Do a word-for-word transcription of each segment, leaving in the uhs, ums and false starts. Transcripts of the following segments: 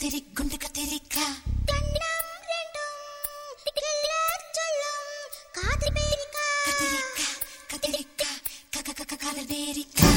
கத்திரி குண்டு கத்திரிக்கா கத்திரிக்கா கத்திரிக்கா கக்க காதல் பேரிக்கா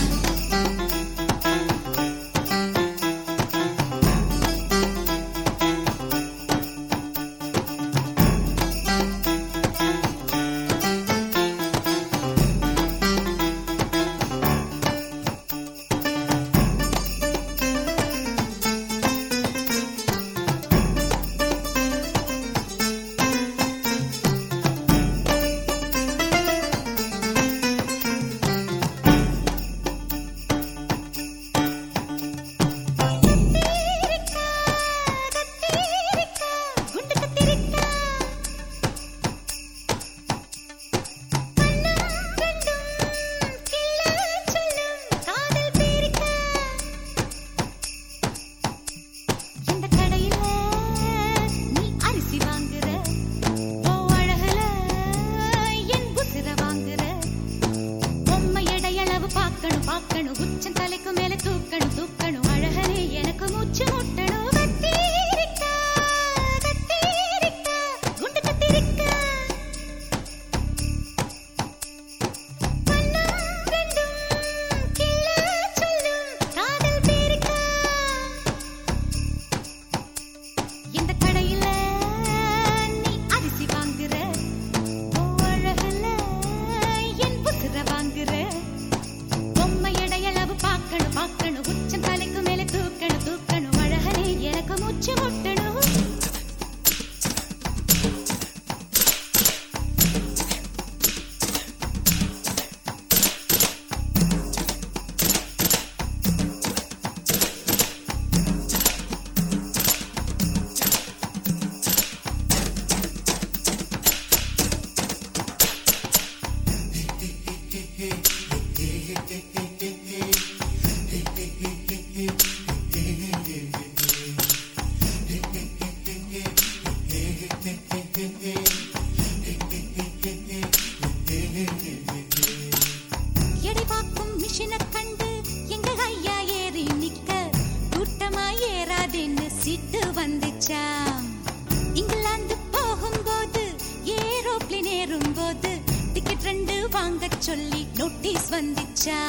இங்கிலாந்து போகும்போது ஏரோப்ளேன் ஏறும்போது டிக்கெட் ரெண்டு வாங்க சொல்லி நோட்டீஸ் வந்துச்சா.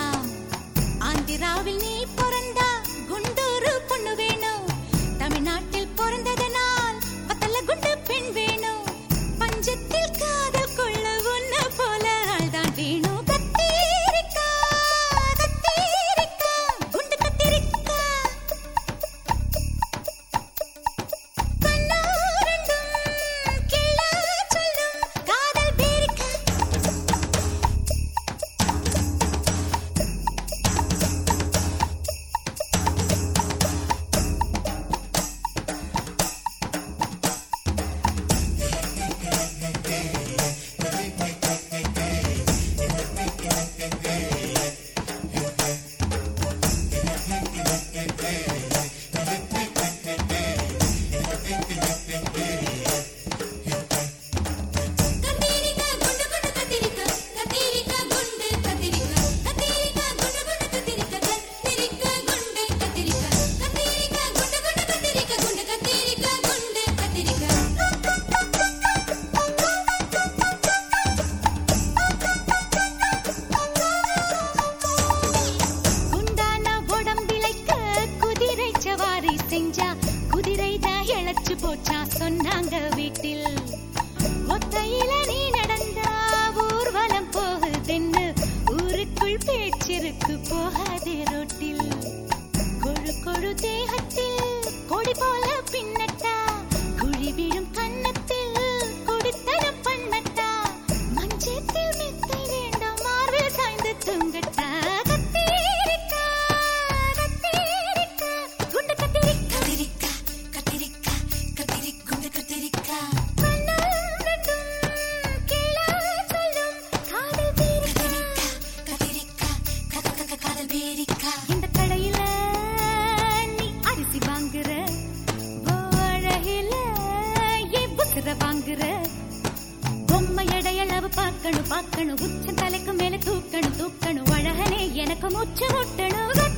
ஆந்திராவில் நீ பிறந்தா குண்டூரு பொண்ணு வேணும், தமிழ்நாட்டில் பிறந்ததனால் பத்தல குண்டு பெண் வேணும், பஞ்சத்தில் காதல் கொள்ள ஒன்ன போல ஆள்தான் வேணும். சொன்னாங்க வீட்டில் ஒத்தையில நீ நடந்தா ஊர்வலம் போகுதென்னு ஊருக்குள் பேச்சிருக்கு போகாதே ரோட்டில். கொழு கொழு தேகத்தில் கொடி போல பின்னட்டா, குழி விழும் கண்ணத்தில் குடித்தனம் பண்ணட்டா, மஞ்சத்தில் மெத்தை வேண்டாம் மார்பில் சாய்ந்து தூங்கட்டா. இந்த கடையில நீ அரிசி வாங்குற, அழகில புசுர வாங்குற, பொம்மை எடையளவு பார்க்கணும் பார்க்கணும், உச்ச தலைக்கு மேல தூக்கணும் தூக்கணும், அழகனே எனக்கு மூச்சு முட்டணும்.